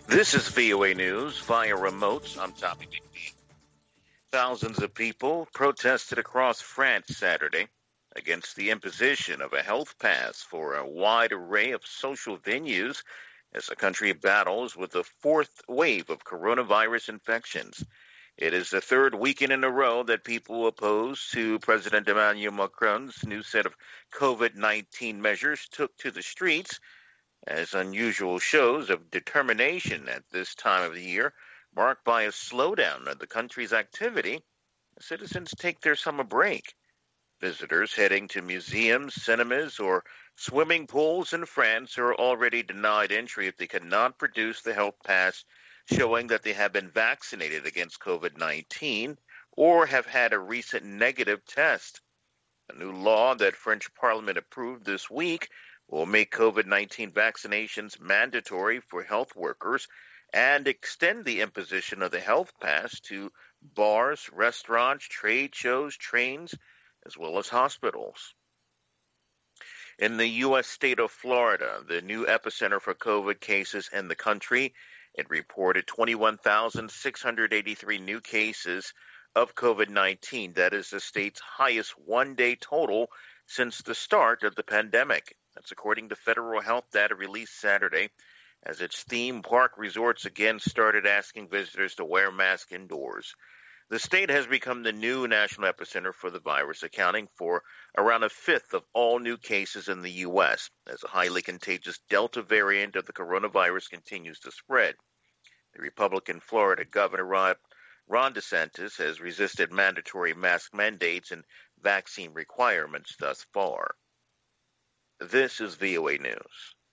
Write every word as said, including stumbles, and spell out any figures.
This is V O A News via remote. I'm Tommy McPhee. Thousands of people protested across France Saturday against the imposition of a health pass for a wide array of social venues as the country battles with the fourth wave of coronavirus infections. It is the third weekend in a row that people opposed to President Emmanuel Macron's new set of COVID nineteen measures took to the streets as unusual shows of determination at this time of the year, marked by a slowdown of the country's activity. Citizens take their summer break. Visitors heading to museums, cinemas, or swimming pools in France are already denied entry if they cannot produce the health pass showing that they have been vaccinated against COVID nineteen or have had a recent negative test. A new law that French Parliament approved this week will make COVID nineteen vaccinations mandatory for health workers and extend the imposition of the health pass to bars, restaurants, trade shows, trains, as well as hospitals. In the U S state of Florida, the new epicenter for COVID cases in the country, it reported twenty-one thousand six hundred eighty-three new cases of COVID nineteen. That is the state's highest one-day total since the start of the pandemic. That's according to federal health data released Saturday, as its theme park resorts again started asking visitors to wear masks indoors. The state has become the new national epicenter for the virus, accounting for around a fifth of all new cases in the U S, as a highly contagious Delta variant of the coronavirus continues to spread. The Republican Florida Governor Ron DeSantis has resisted mandatory mask mandates and vaccine requirements thus far. This is V O A News.